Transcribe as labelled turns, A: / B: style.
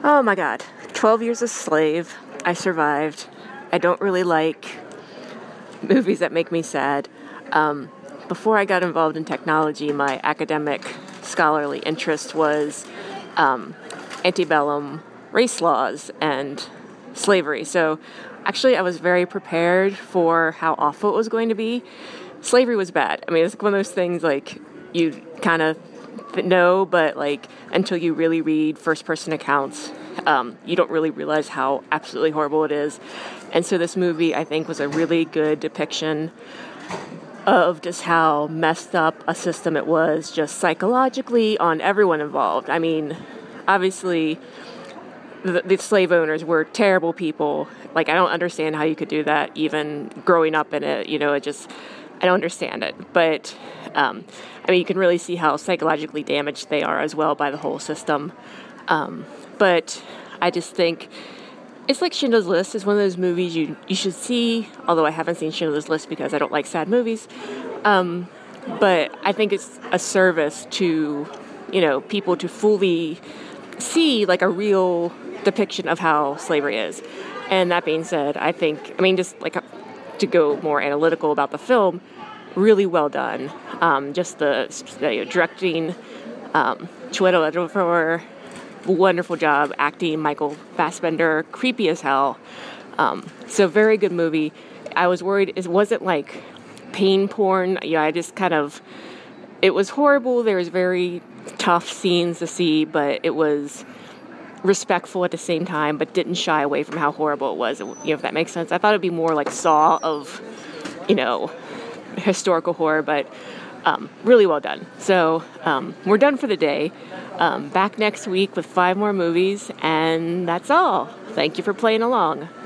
A: Oh my God. 12 Years a Slave. I survived. I don't really like movies that make me sad. Before I got involved in technology, my academic scholarly interest was antebellum race laws and slavery. So actually, I was very prepared for how awful it was going to be. Slavery was bad. I mean, it's one of those things like you kind of know, but like until you really read first-person accounts, you don't really realize how absolutely horrible it is. And so this movie, I think, was a really good depiction of just how messed up a system it was, just psychologically on everyone involved. I mean, obviously, the slave owners were terrible people. Like, I don't understand how you could do that, even growing up in it. You know, I don't understand it. But, I mean, you can really see how psychologically damaged they are as well by the whole system. But I just think it's like Schindler's List is one of those movies you should see, although I haven't seen Schindler's List because I don't like sad movies. But I think it's a service to, people to fully see like a real depiction of how slavery is. And that being said, just like to go more analytical about the film, really well done. Just the directing, Chiwetel Ejiofor, wonderful job acting. Michael Fassbender, creepy as hell. So very good movie. I was worried it wasn't like pain porn. It was horrible. There was very tough scenes to see, but it was respectful at the same time, but didn't shy away from how horrible it was. If that makes sense. I thought it'd be more like Saw of, historical horror, but really well done. So we're done for the day. Back next week with 5 more movies, and that's all. Thank you for playing along.